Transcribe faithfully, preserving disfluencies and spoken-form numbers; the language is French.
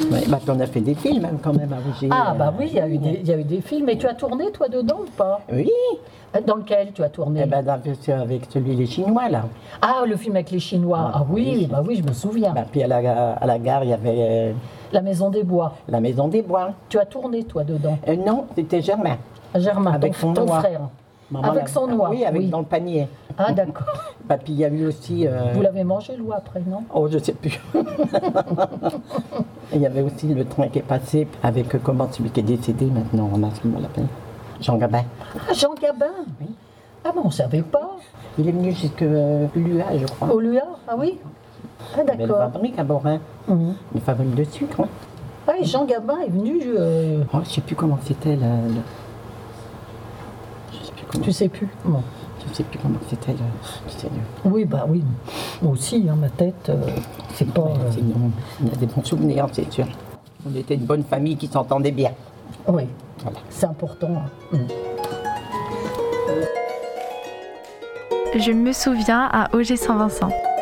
Ouais, bah, puis on a fait des films hein, quand même à Rougé. Ah, bah euh, oui, il y, a eu des- il y a eu des films. Et tu as tourné, toi, dedans ou pas? Oui, Dans lequel tu as tourné? eh ben, dans- c'est avec celui les Chinois là. Ah, le film avec les Chinois. Ah, Ah oui, oui. bah oui, je me souviens. Bah, puis à la, à la gare, il y avait euh, La Maison des Bois. la Maison des Bois. Tu as tourné, toi, dedans? Euh, non, c'était Germain. Germain, Avec ton, son ton noix. frère. Maman Avec l'a- son noix, Oui, avec oui. dans le panier. Ah, d'accord. Bah, puis il y a eu aussi. euh, Vous l'avez mangé, l'oie, après, non? Oh, je sais plus. Il y avait aussi le train qui est passé avec euh, comment celui qui est décédé maintenant, on a comment on l'appelle Jean Gabin. Ah, Jean Gabin. Oui. Ah, mais on ne savait pas. Il est venu jusque euh, Lua, je crois. Au Lua, ah oui? Ah, Il avait le d'accord. fabrique à Borin. Mhm. Une fabrique de sucre. hein. Ah, et Jean Gabin est venu. euh, Oh, je sais plus comment c'était là. le- Je sais plus comment. Tu sais plus. Bon. Je sais plus comment c'était là. C'est Oui, bah oui. Moi aussi, hein, ma tête, euh, c'est pas. euh, Sinon, il y a des bons souvenirs, c'est sûr. On était une bonne famille qui s'entendait bien. Oui, Voilà. c'est important. hein. Mhm. Je me souviens à O G Saint-Vincent.